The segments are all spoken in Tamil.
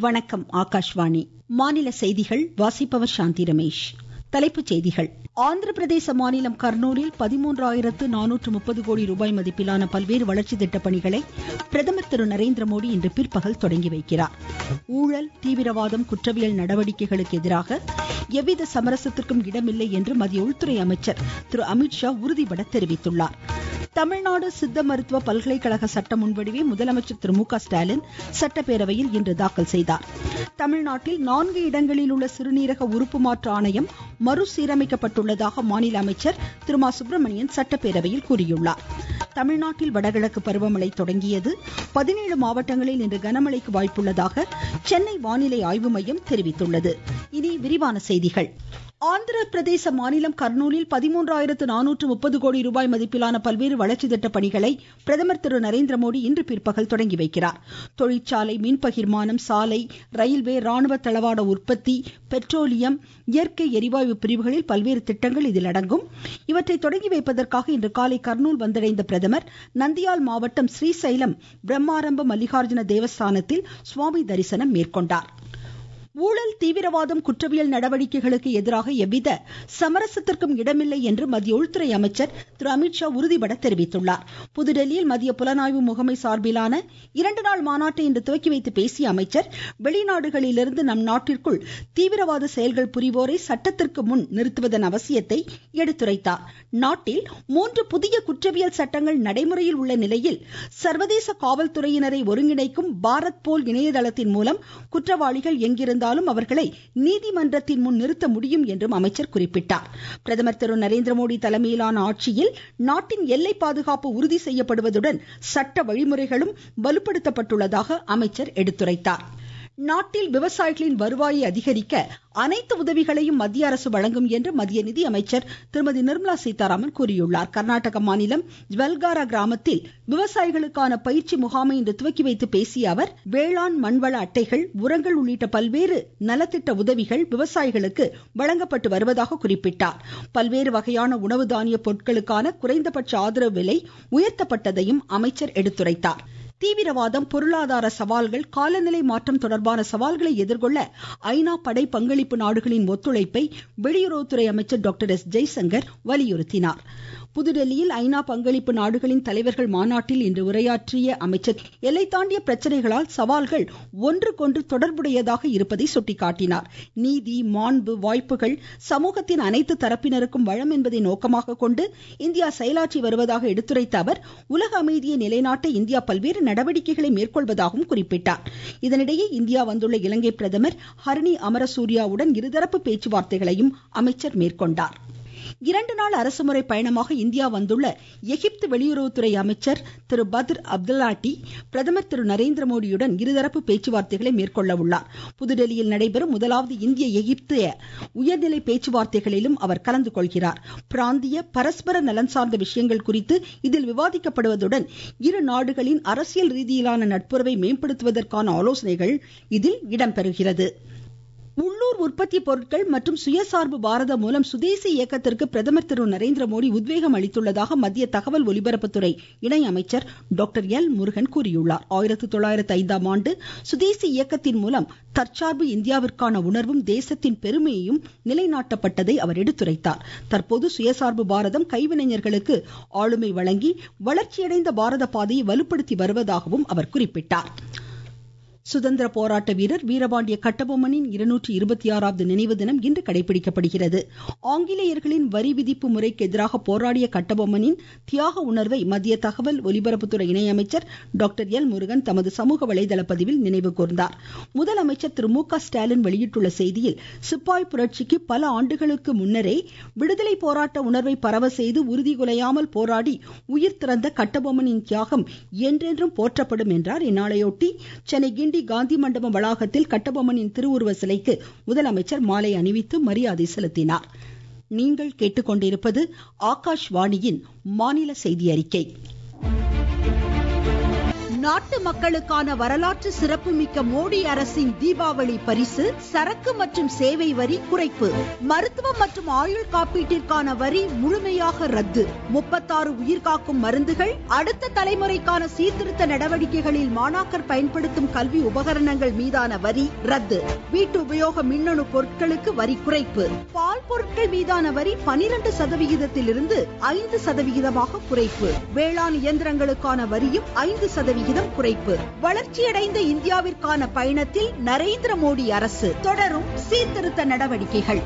வணக்கம். ஆகாஷ்வாணி மாநில செய்திகள் வாசிப்பவர் சாந்தி ரமேஷ். தலைப்புச் செய்திகள். ஆந்திர பிரதேச மாநிலம் கர்னூலில் 13,430 கோடி ரூபாய் மதிப்பிலான பல்வேறு வளர்ச்சி திட்டப் பணிகளை பிரதமர் திரு நரேந்திர மோடி இன்று பிற்பகல் தொடங்கி வைக்கிறார். ஊழல், தீவிரவாதம், குற்றவியல் நடவடிக்கைகளுக்கு எதிராக எவ்வித சமரசத்திற்கும் இடமில்லை என்று மத்திய உள்துறை அமைச்சர் திரு அமித்ஷா உறுதிபட தெரிவித்துள்ளார். தமிழ்நாடு சித்த மருத்துவ பல்கலைக்கழக சட்ட முன்வடிவை முதலமைச்சர் திரு மு க ஸ்டாலின் சட்டப்பேரவையில் இன்று தாக்கல் செய்தார். தமிழ்நாட்டில் 4 இடங்களில் உள்ள சிறுநீரக உறுப்பு மாற்று ஆணையம் மறுசீரமைக்கப்பட்டுள்ளதாக மாநில அமைச்சர் திரு மா சுப்பிரமணியன் சட்டப்பேரவையில் கூறியுள்ளார். தமிழ்நாட்டில் வடகிழக்கு பருவமழை தொடங்கியது. 17 மாவட்டங்களில் இன்று கனமழைக்கு வாய்ப்புள்ளதாக சென்னை வானிலை ஆய்வு மையம் தெரிவித்துள்ளது. இனி விரிவான செய்திகள். ஆந்திர பிரதேச மாநிலம் கர்னூலில் 13,430 கோடி ரூபாய் மதிப்பிலான பல்வேறு வளர்ச்சி திட்டப் பணிகளை பிரதமர் திரு நரேந்திர மோடி இன்று பிற்பகல் தொடங்கி வைக்கிறார். தொழிற்சாலை, மின்பகிர்மானம், சாலை, ரயில்வே, ராணுவ தளவாட உற்பத்தி, பெட்ரோலியம், இயற்கை எரிவாயு பிரிவுகளில் பல்வேறு திட்டங்கள் இதில் அடங்கும். இவற்றை தொடங்கி வைப்பதற்காக இன்று காலை கர்னூல் வந்தடைந்த பிரதமர் நந்தியால் மாவட்டம் ஸ்ரீசைலம் பிரம்மாரம்ப மல்லிகார்ஜுன தேவஸ்தானத்தில் சுவாமி தரிசனம் மேற்கொண்டார். ஊழல், தீவிரவாதம், குற்றவியல் நடவடிக்கைகளுக்கு எதிராக எவ்வித சமரசத்திற்கும் இடமில்லை என்று மத்திய உள்துறை அமைச்சர் திரு அமித்ஷா உறுதிபட தெரிவித்துள்ளார். புதுதில்லியில் மத்திய புலனாய்வு முகமை சார்பிலான 2 நாள் மாநாட்டை இன்று துவக்கி வைத்து பேசிய அமைச்சர், வெளிநாடுகளிலிருந்து நம் நாட்டிற்குள் தீவிரவாத செயல்கள் புரிவோரை சட்டத்திற்கு முன் நிறுத்துவதன் அவசியத்தை எடுத்துரைத்தார். நாட்டில் 3 புதிய குற்றவியல் சட்டங்கள் நடைமுறையில் உள்ள நிலையில் சர்வதேச காவல்துறையினரை ஒருங்கிணைக்கும் பாரத் போல் இணையதளத்தின் மூலம் குற்றவாளிகள் எங்கிருந்து அவர்களை நீதிமன்றத்தின் முன் நிறுத்த முடியும் என்றும் அமைச்சர் குறிப்பிட்டார். பிரதமர் திரு நரேந்திர மோடி தலைமையிலான ஆட்சியில் நாட்டின் எல்லை பாதுகாப்பு உறுதி செய்யப்படுவதுடன் சட்ட வழிமுறைகளும் வலுப்படுத்தப்பட்டுள்ளதாக அமைச்சர் எடுத்துரைத்தார். நாட்டில் விவசாயிகளின் வருவாயை அதிகரிக்க அனைத்து உதவிகளையும் மத்திய அரசு வழங்கும் என்று மத்திய நிதி அமைச்சர் திருமதி நிர்மலா சீதாராமன் கூறியுள்ளார். கர்நாடக மாநிலம் ஜ்வல்காரா கிராமத்தில் விவசாயிகளுக்கான பயிற்சி முகாமை இன்று துவக்கி வைத்து பேசிய அவர், வேளாண் மண்வள அட்டைகள், உரங்கள் உள்ளிட்ட பல்வேறு நலத்திட்ட உதவிகள் விவசாயிகளுக்கு வழங்கப்பட்டு வருவதாக குறிப்பிட்டார். பல்வேறு வகையான உணவு தானிய பொருட்களுக்கான குறைந்தபட்ச ஆதரவு விலை உயர்த்தப்பட்டதையும் அமைச்சர் எடுத்துரைத்தார். தீவிரவாதம், பொருளாதார சவால்கள், காலநிலை மாற்றம் தொடர்பான சவால்களை எதிர்கொள்ள ஐநா படை பங்களிப்பு நாடுகளின் ஒத்துழைப்பை வெளியுறவுத்துறை அமைச்சர் டாக்டர் எஸ் ஜெய்சங்கர் வலியுறுத்தினார். புதுதில்லியில் ஐநா பங்களிப்பு நாடுகளின் தலைவர்கள் மாநாட்டில் இன்று உரையாற்றிய அமைச்சர், எல்லை தாண்டிய பிரச்சனைகளால் சவால்கள் ஒன்றுக்கொன்று தொடர்புடையதாக இருப்பதை சுட்டிக்காட்டினார். நீதி, மாண்பு, வாய்ப்புகள் சமூகத்தின் அனைத்து தரப்பினருக்கும் வளம் என்பதை நோக்கமாக கொண்டு இந்தியா செயலாற்றி வருவதாக எடுத்துரைத்த அவர், உலக அமைதியை நிலைநாட்ட இந்தியா பல்வேறு நடவடிக்கைகளை மேற்கொள்வதாகவும் குறிப்பிட்டார். இதனிடையே இந்தியா வந்துள்ள இலங்கை பிரதமர் ஹரிணி அமரசூரியாவுடன் இருதரப்பு பேச்சுவார்த்தைகளையும் அமைச்சர் மேற்கொண்டார். 2 நாள் அரசுமுறை பயணமாக இந்தியா வந்துள்ள எகிப்து வெளியுறவுத்துறை அமைச்சர் திரு பத்ர் அப்துல்லாட்டி பிரதமர் திரு நரேந்திர மோடியுடன் இருதரப்பு பேச்சுவார்த்தைகளை மேற்கொள்ள உள்ளார். புதுதில்லியில் நடைபெறும் முதலாவது இந்திய எகிப்து உயர்நிலை பேச்சுவார்த்தைகளிலும் அவர் கலந்து கொள்கிறார். பிராந்திய பரஸ்பர நலன் சார்ந்த விஷயங்கள் குறித்து இதில் விவாதிக்கப்படுவதுடன் இரு நாடுகளின் அரசியல் ரீதியிலான நட்புறவை மேம்படுத்துவதற்கான ஆலோசனைகள் இதில் இடம்பெறுகிறது. உள்ளூர் உற்பத்தி பொருட்கள் மற்றும் சுயசார்பு பாரதம் மூலம் சுதேசி இயக்கத்திற்கு பிரதமர் திரு நரேந்திர மோடி உத்வேகம் அளித்துள்ளதாக மத்திய தகவல் ஒலிபரப்புத்துறை இணை அமைச்சர் டாக்டர் எல் முருகன் கூறியுள்ளார். 1905ஆம் ஆண்டு சுதேசி இயக்கத்தின் மூலம் தற்சார்பு இந்தியாவிற்கான உணர்வும் தேசத்தின் பெருமையும் நிலைநாட்டப்பட்டதை அவர் எடுத்துரைத்தார். தற்போது சுயசார்பு பாரதம் கைவினைஞர்களுக்கு ஆளுமை வழங்கி வளர்ச்சியடைந்த பாரத பாதையை வலுப்படுத்தி வருவதாகவும் அவர் குறிப்பிட்டார். சுதந்திர போராட்ட வீரர் வீரபாண்டிய கட்டபொம்மனின் 226வது நினைவு தினம் இன்று கடைபிடிக்கப்படுகிறது. ஆங்கிலேயர்களின் வரி விதிப்பு முறைக்கு எதிராக போராடிய கட்டபொம்மனின் தியாக உணர்வை மத்திய தகவல் ஒலிபரப்புத்துறை இணையமைச்சர் டாக்டர் எல் முருகன் தமது சமூக வலைதள பதிவில் நினைவு கூர்ந்தார். முதலமைச்சர் திரு மு க ஸ்டாலின் வெளியிட்டுள்ள செய்தியில், சிப்பாய் புரட்சிக்கு பல ஆண்டுகளுக்கு முன்னரே விடுதலை போராட்ட உணர்வை பரவ செய்து உறுதிகுலையாமல் போராடி உயிர் திறந்த கட்டபொம்மனின் தியாகம் என்றென்றும் போற்றப்படும் என்றார். இந்நாளையொட்டி சென்னை காந்தி மண்டபம் வளாகத்தில் கட்டபொம்மனின் திருவுருவ சிலைக்கு முதலமைச்சர் மாலை அணிவித்து மரியாதை செலுத்தினார். நீங்கள் கேட்டுக்கொண்டிருப்பது ஆகாஷ்வாணியின் மாநில செய்தி அறிக்கை. நாட்டு மக்களுக்கான வரலாற்று சிறப்புமிக்க மோடி அரசின் தீபாவளி பரிசு சரக்கு மற்றும் சேவை வரி குறைப்பு. மருத்துவம் மற்றும் ஆயுள் காப்பீட்டிற்கான வரி முழுமையாக ரத்து. 36 உயிர்காக்கும் மருந்துகள், அடுத்த தலைமுறைக்கான சீர்திருத்த நடவடிக்கைகளில் மாணாக்கர் பயன்படுத்தும் கல்வி உபகரணங்கள் மீதான வரி ரத்து. வீட்டு உபயோக மின்னணு பொருட்களுக்கு வரி குறைப்பு. பால் பொருட்கள் மீதான வரி 12% 5% குறைப்பு. வேளாண் இயந்திரங்களுக்கான வரியும் 5% குறைப்பு. வளர்ச்சியடைந்த இந்தியாவிற்கான பயணத்தில் நரேந்திர மோடி அரசு தொடரும் சீர்திருத்த நடவடிக்கைகள்.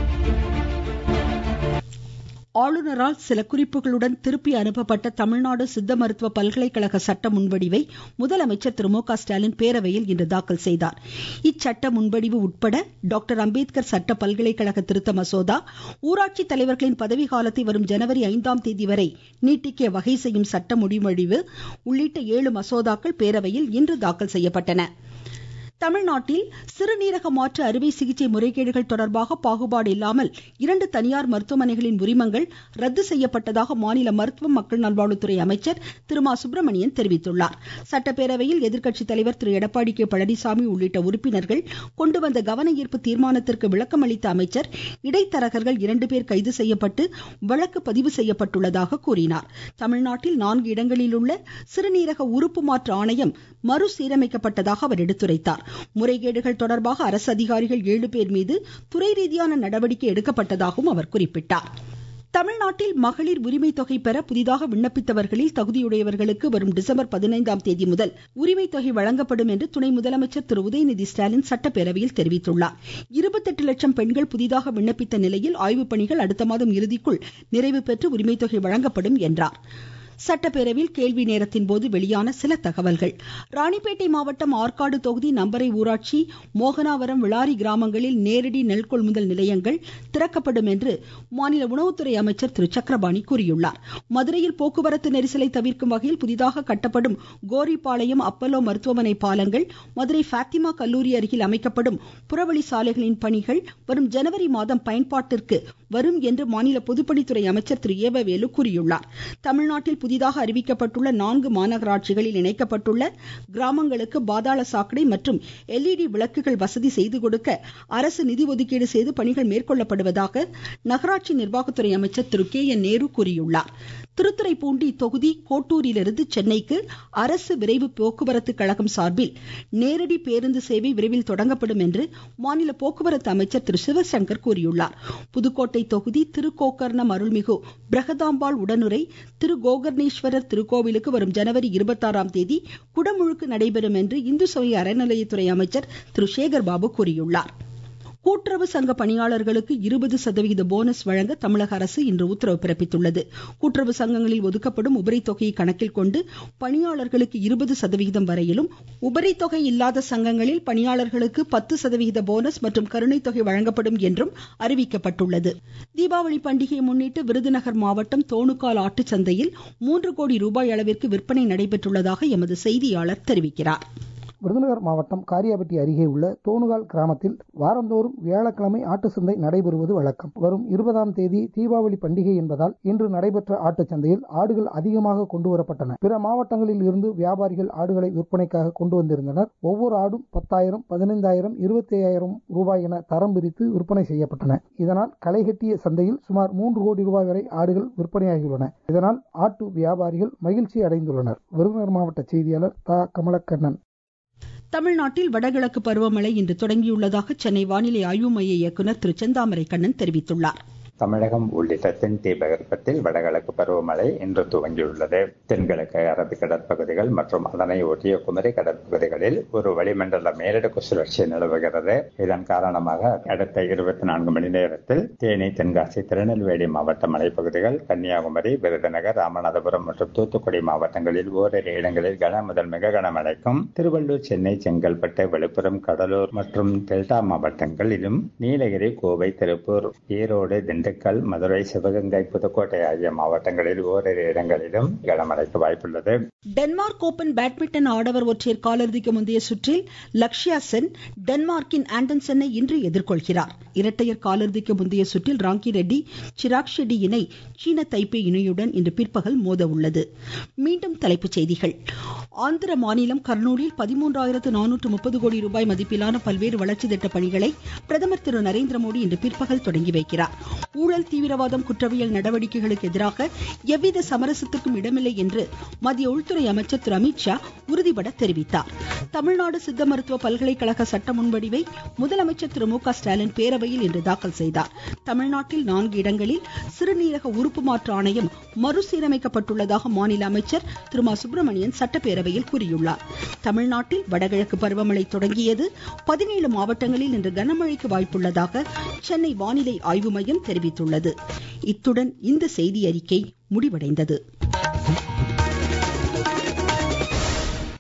ஆளுநரால் சில குறிப்புகளுடன் திருப்பி அனுப்பப்பட்ட தமிழ்நாடு சித்த மருத்துவ பல்கலைக்கழக சட்ட முன்வடிவை முதலமைச்சர் திரு மு.க. ஸ்டாலின் பேரவையில் இன்று தாக்கல் செய்தார். இச்சட்ட முன்வடிவு உட்பட டாக்டர் அம்பேத்கர் சட்ட பல்கலைக்கழக திருத்த மசோதா, ஊராட்சி தலைவர்களின் பதவி காலத்தை வரும் ஜனவரி 5ஆம் தேதி வரை நீட்டிக்க வகை செய்யும் சட்ட முன்வடிவு உள்ளிட்ட 7 மசோதாக்கள் பேரவையில் இன்று தாக்கல் செய்யப்பட்டன. தமிழ்நாட்டில் சிறுநீரக மாற்று அறுவை சிகிச்சை முறைகேடுகள் தொடர்பாக பாகுபாடு இல்லாமல் 2 தனியார் மருத்துவமனைகளின் உரிமங்கள் ரத்து செய்யப்பட்டதாக மாநில மருத்துவம் மக்கள் நல்வாழ்வுத்துறை அமைச்சர் திரு மா சுப்பிரமணியன் தெரிவித்துள்ளார். சட்டப்பேரவையில் எதிர்க்கட்சித் தலைவர் திரு எடப்பாடி கே பழனிசாமி உள்ளிட்ட உறுப்பினர்கள் கொண்டு வந்த கவன ஈர்ப்பு தீர்மானத்திற்கு விளக்கம் அளித்த அமைச்சர், இடைத்தரகர்கள் 2 பேர் கைது செய்யப்பட்டு வழக்கு பதிவு செய்யப்பட்டுள்ளதாக கூறினார். தமிழ்நாட்டில் 4 இடங்களில் உள்ள சிறுநீரக உறுப்பு மாற்று ஆணையம் மறுசீரமைக்கப்பட்டதாக அவர் எடுத்துரைத்தார். முறைகேடுகள் தொடர்பாக அரசு அதிகாரிகள் 7 பேர் மீது துறை ரீதியான நடவடிக்கை எடுக்கப்பட்டதாகவும் அவர் குறிப்பிட்டார். தமிழ்நாட்டில் மகளிர் உரிமை தொகை பெற புதிதாக விண்ணப்பித்தவர்களில் தகுதியுடையவர்களுக்கு வரும் டிசம்பர் 15ஆம் தேதி முதல் உரிமை தொகை வழங்கப்படும் என்று துணை முதலமைச்சர் திரு உதயநிதி ஸ்டாலின் சட்டப்பேரவையில் தெரிவித்துள்ளார். 28 லட்சம் பெண்கள் புதிதாக விண்ணப்பித்த நிலையில் ஆய்வுப் பணிகள் அடுத்த மாதம் இறுதிக்குள் நிறைவு பெற்று உரிமை தொகை வழங்கப்படும் என்றார். சட்டப்பேரவையில் கேள்வி நேரத்தின் போது வெளியான சில தகவல்கள். ராணிப்பேட்டை மாவட்டம் ஆற்காடு தொகுதி நம்பரை ஊராட்சி, மோகனாவரம், விளாரி கிராமங்களில் நேரடி நெல் கொள்முதல் நிலையங்கள் திறக்கப்படும் என்று மாநில உணவுத்துறை அமைச்சர் திரு சக்கரபாணி கூறியுள்ளார். மதுரையில் போக்குவரத்து நெரிசலை தவிர்க்கும் வகையில் புதிதாக கட்டப்படும் கோரிப்பாளையம் அப்பல்லோ மருத்துவமனை பாலங்கள், மதுரை பாத்திமா கல்லூரி அருகில் அமைக்கப்படும் புறவழி சாலைகளின் பணிகள் வரும் ஜனவரி மாதம் பயன்பாட்டிற்கு வரும் என்று மாநில பொதுப்பணித்துறை அமைச்சர் திரு ஏவவேலு கூறியுள்ளார். தமிழ்நாட்டில் புதிதாக அறிவிக்கப்பட்டுள்ள 4 மாநகராட்சிகளில் இணைக்கப்பட்டுள்ள கிராமங்களுக்கு பாதாள சாக்கடை மற்றும் LED விளக்குகள் வசதி செய்து கொடுக்க அரசு நிதி ஒதுக்கீடு செய்து பணிகள் மேற்கொள்ளப்படுவதாக நகராட்சி நிர்வாகத்துறை அமைச்சர் திரு கே.என். நேரு கூறியுள்ளார். திருத்துறைப்பூண்டி தொகுதி கோட்டூரிலிருந்து சென்னைக்கு அரசு விரைவு போக்குவரத்து கழகம் சார்பில் நேரடி பேருந்து சேவை விரைவில் தொடங்கப்படும் என்று மாநில போக்குவரத்து அமைச்சர் திரு சிவசங்கர் கூறியுள்ளார். புதுக்கோட்டை தொகுதி திருக்கோக்கர்ணம் அருள்மிகு பிரகதாம்பாள் உடனுரை திரு கோகர்ணேஸ்வரர் திருக்கோவிலுக்கு வரும் ஜனவரி 26ஆம் தேதி குடமுழுக்கு நடைபெறும் என்று இந்து சமய அறநிலையத்துறை அமைச்சர் திரு சேகர் பாபு கூறியுள்ளார். கூட்டுறவு சங்க பணியாளர்களுக்கு 20% போனஸ் வழங்க தமிழக அரசு இன்று உத்தரவு பிறப்பித்துள்ளது. கூட்டுறவு சங்கங்களில் ஒதுக்கப்படும் உபரி தொகையை கணக்கில் கொண்டு பணியாளர்களுக்கு 20% வரையிலும், உபரி தொகை இல்லாத சங்கங்களில் பணியாளர்களுக்கு 10% போனஸ் மற்றும் கருணை தொகை வழங்கப்படும் என்றும் அறிவிக்கப்பட்டுள்ளது. தீபாவளி பண்டிகையை முன்னிட்டு விருதுநகர் மாவட்டம் தோணுக்கால் ஆட்டுச்சந்தையில் 3 கோடி ரூபாய் அளவிற்கு விற்பனை நடைபெற்றுள்ளதாக எமது செய்தியாளர் தெரிவிக்கிறார். விருதுநகர் மாவட்டம் காரியாபட்டி அருகே உள்ள தோணுகால் கிராமத்தில் வாரந்தோறும் வியாழக்கிழமை ஆட்டு சந்தை நடைபெறுவது வழக்கம். வரும் 20ஆம் தேதி தீபாவளி பண்டிகை என்பதால் இன்று நடைபெற்ற ஆட்டுச்சந்தையில் ஆடுகள் அதிகமாக கொண்டு வரப்பட்டன. பிற மாவட்டங்களில் இருந்து வியாபாரிகள் ஆடுகளை விற்பனைக்காக கொண்டு வந்திருந்தனர். ஒவ்வொரு ஆடும் 10,000, 15,000, 25,000 ரூபாய் என தரம் பிரித்து விற்பனை செய்யப்பட்டன. இதனால் களைகட்டிய சந்தையில் சுமார் 3 கோடி ரூபாய் வரை ஆடுகள் விற்பனையாகியுள்ளன. இதனால் ஆட்டு வியாபாரிகள் மகிழ்ச்சி அடைந்துள்ளனர். விருதுநகர் மாவட்ட செய்தியாளர் தா. கமலக்கண்ணன். தமிழ்நாட்டில் வடகிழக்கு பருவமழை இன்று தொடங்கியுள்ளதாக சென்னை வானிலை ஆய்வு மைய இயக்குநர் திரு செந்தாமரை கண்ணன் தெரிவித்துள்ளார். தமிழகம் உள்ளிட்ட தென் தீபகற்பத்தில் வடகிழக்கு பருவமழை இன்று துவங்கியுள்ளது. தென்கிழக்கு அரபிக் கடற்பகுதிகள் மற்றும் அதனை ஒட்டிய குமரி கடற்பகுதிகளில் ஒரு வளிமண்டல மேலடுக்கு சுழற்சி நிலவுகிறது. இதன் காரணமாக அடுத்த 24 மணி நேரத்தில் தேனி, தென்காசி, திருநெல்வேலி மாவட்ட மலைப்பகுதிகள், கன்னியாகுமரி, விருதுநகர், ராமநாதபுரம் மற்றும் தூத்துக்குடி மாவட்டங்களில் ஓரிரு இடங்களில் கன முதல் மிக கனமழைக்கும், திருவள்ளூர், சென்னை, செங்கல்பட்டு, விழுப்புரம், கடலூர் மற்றும் டெல்டா மாவட்டங்களிலும், நீலகிரி, கோவை, திருப்பூர், ஈரோடு, திண்டுக்கல், மதுரை, சிவகங்கை, புதுக்கோட்டை ஆகிய மாவட்டங்களில் ஓரிரு இடங்களிலும் கனமழைக்கு வாய்ப்புள்ளது. டென்மார்க் ஓபன் பேட்மிண்டன் ஆடவர் ஒற்றையர் காலிறுதிக்கு முந்தைய சுற்றில் லக்ஷயா சென் டென்மார்க்கின் ஆண்டன்சனை இன்று எதிர்கொள்கிறார். இரட்டையர் காலிறுதிக்கு முந்தைய சுற்றில் ராங்கி ரெட்டி, சிராக் ஷெட்டி இணை சீன தைப்பே இணையுடன் இன்று பிற்பகல் மோத உள்ளது. மீண்டும் தலைப்புச் செய்திகள். ஆந்திர மாநிலம் கர்னூலில் 13,430 கோடி ரூபாய் மதிப்பிலான பல்வேறு வளர்ச்சி திட்ட பணிகளை பிரதமர் திரு நரேந்திர மோடி இன்று பிற்பகல் தொடங்கி வைக்கிறார். ஊழல், தீவிரவாதம், குற்றவியல் நடவடிக்கைகளுக்கு எதிராக எவ்வித சமரசத்திற்கும் இடமில்லை என்று மத்திய உள்துறை அமைச்சர் திரு அமித்ஷா உறுதிபட தெரிவித்தார். தமிழ்நாடு சித்த மருத்துவ பல்கலைக்கழக சட்ட முன்வடிவை முதலமைச்சர் திரு மு க ஸ்டாலின் பேரவையில் இன்று தாக்கல் செய்தார். தமிழ்நாட்டில் 4 இடங்களில் சிறுநீரக உறுப்பு மாற்று ஆணையம் மறுசீரமைக்கப்பட்டுள்ளதாக மாநில அமைச்சர் திரு மா சுப்பிரமணியன் சட்டப்பேரவையில் கூறியுள்ளார். தமிழ்நாட்டில் வடகிழக்கு பருவமழை தொடங்கியது. 17 மாவட்டங்களில் இன்று கனமழைக்கு வாய்ப்புள்ளதாக சென்னை வானிலை ஆய்வு மையம் தெரிவித்துள்ளது. இத்துடன் இந்த செய்தி அறிக்கை முடிவடைந்தது.